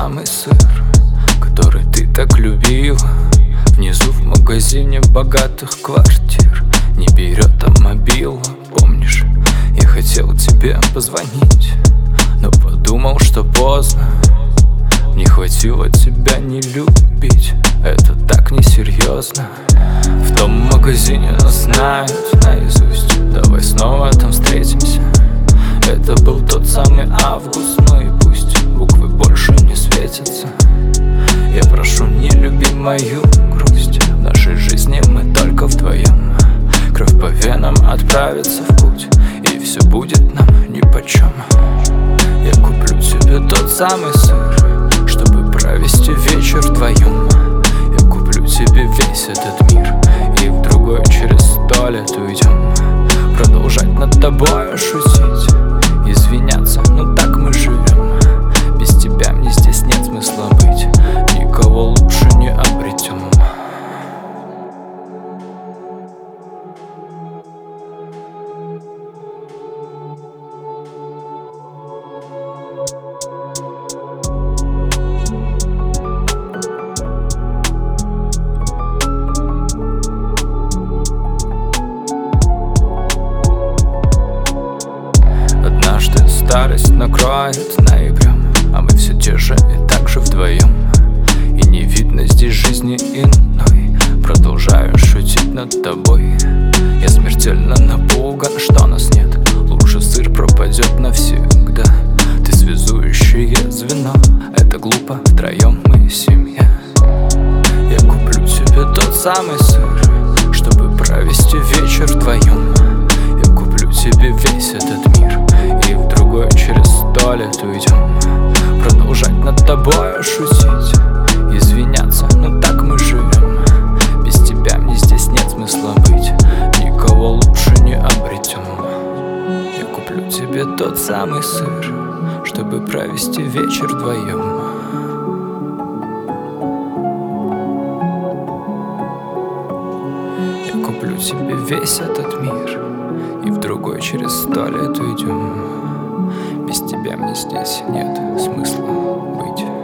самый сыр, который ты так любила. Внизу в магазине богатых квартир не берет мобила. Помнишь, я хотел тебе позвонить, но подумал, что поздно. Не хватило тебя не любить, это так несерьезно. В том магазине нас знают наизусть, давай снова там встретимся. Это был тот самый август, ну и пусть буквы больше не светятся. Я прошу, не люби мою грусть, в нашей жизни мы только вдвоем. Кровь по венам отправится в путь, и все будет нам нипочем. Я куплю тебе тот самый сыр, чтобы провести вечер вдвоем. Я куплю тебе весь этот мир, и в другой через 100 лет уйдем. Продолжать над тобой шутить, извиняться, но так мы живем. Без тебя мне здесь нет смысла быть, никого лучше не обретем. Старость накроет ноябрем, а мы все те же и так же вдвоем. И не видно здесь жизни иной, продолжаю шутить над тобой. Я смертельно напуган, что нас нет, лучше сыр пропадет навсегда. Ты связующее звено, это глупо, втроем мы семья. Я куплю тебе тот самый сыр, чтобы провести вечер вдвоем. Я куплю тебе весь этот мир, и в другой через 100 лет уйдем. Продолжать над тобой шутить, извиняться, но так мы живем. Без тебя мне здесь нет смысла быть, никого лучше не обретем. Я куплю тебе тот самый сыр, чтобы провести вечер вдвоем. Я куплю тебе весь этот мир, и в другой через 100 лет уйдем. Без тебя мне здесь нет смысла быть.